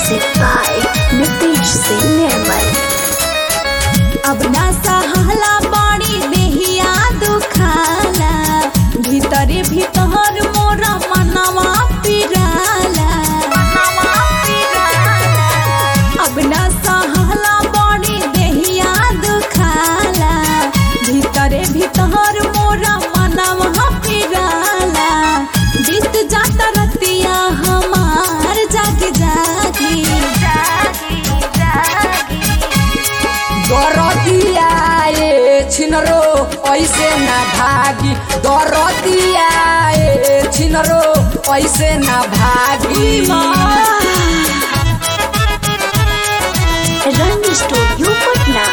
Music by Nitish Singh Nirmal. अब ना सहला बड़ी देहिया दुखाला, भीतरे भीतर मोरा मनवा पिराला। अब ना सहला बड़ी देहिया दुखाला, भीतरे भीतर मोरा मनवा पिराला। बीत जाता रतिया हमार जागी जागी दरदिया छिनरो ऐसे ना भागी, दरदिया छिनरो ऐसे ना भागी। रंग स्टूडियो पटना।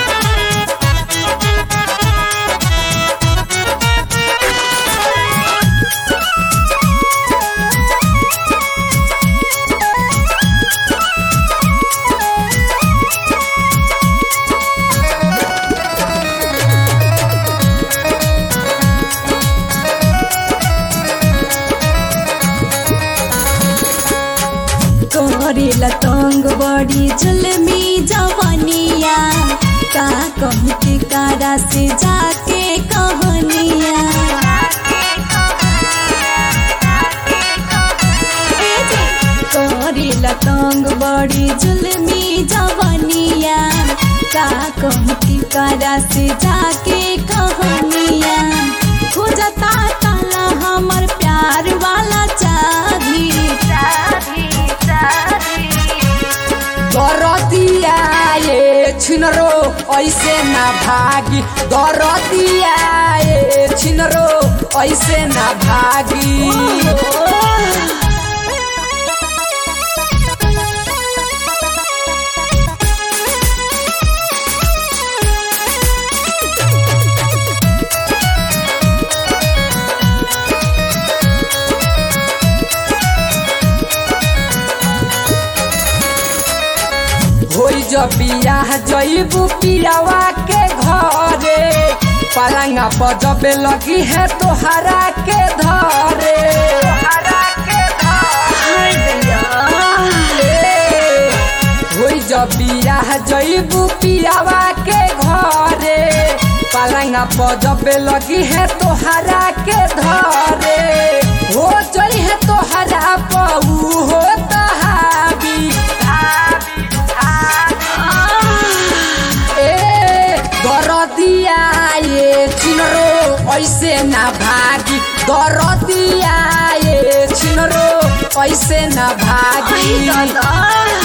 करेला तंग बड़ी जुल्मी जवानिया, का कहती कारा से जाके कहनिया। करेला तंग बड़ी जुल्मी जवानिया, का कहती कारा से जाके कहनिया। खोजता काला हमर प्यार वाला चाभी दरदिया छिनरो ऐसे ना भागी, दरदिया छिनरो ऐसे ना भागी। होई जब बियाह जइबू पियावा के घरे, पलंगा पर जब लगी है तोहरा के धरे। होई जब बियाह जइबू पियावा के घरे, पलंगा पर जब लगी है तोहरा के धरे। हो जई है तोहरा पऊ हो तहाबी, दरदिया छिनरो ऐसे ना भागी, दरदिया छिनरो ऐसे ना भागी।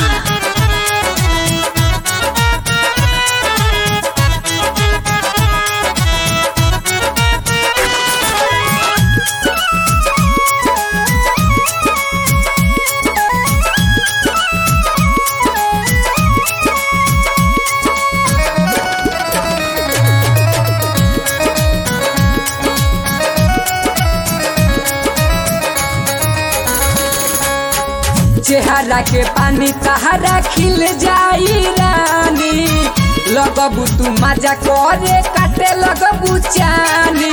चेहरा के पानी तहरा खिल जाई रानी, लगबू तू मजा करे काटे लगबू चानी।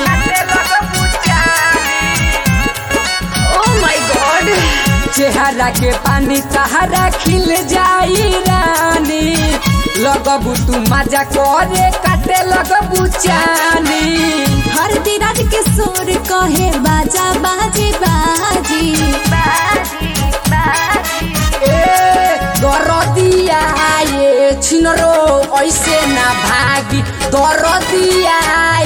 Oh my God! चेहरा के पानी तहरा खिल जाई रानी, लगबू तू मजा करे काटे लगबू चानी। हर दिराज के सुर कहे बाजा बाजी बाजी दरदिया छिनरो ऐसे ना भागी, दरदिया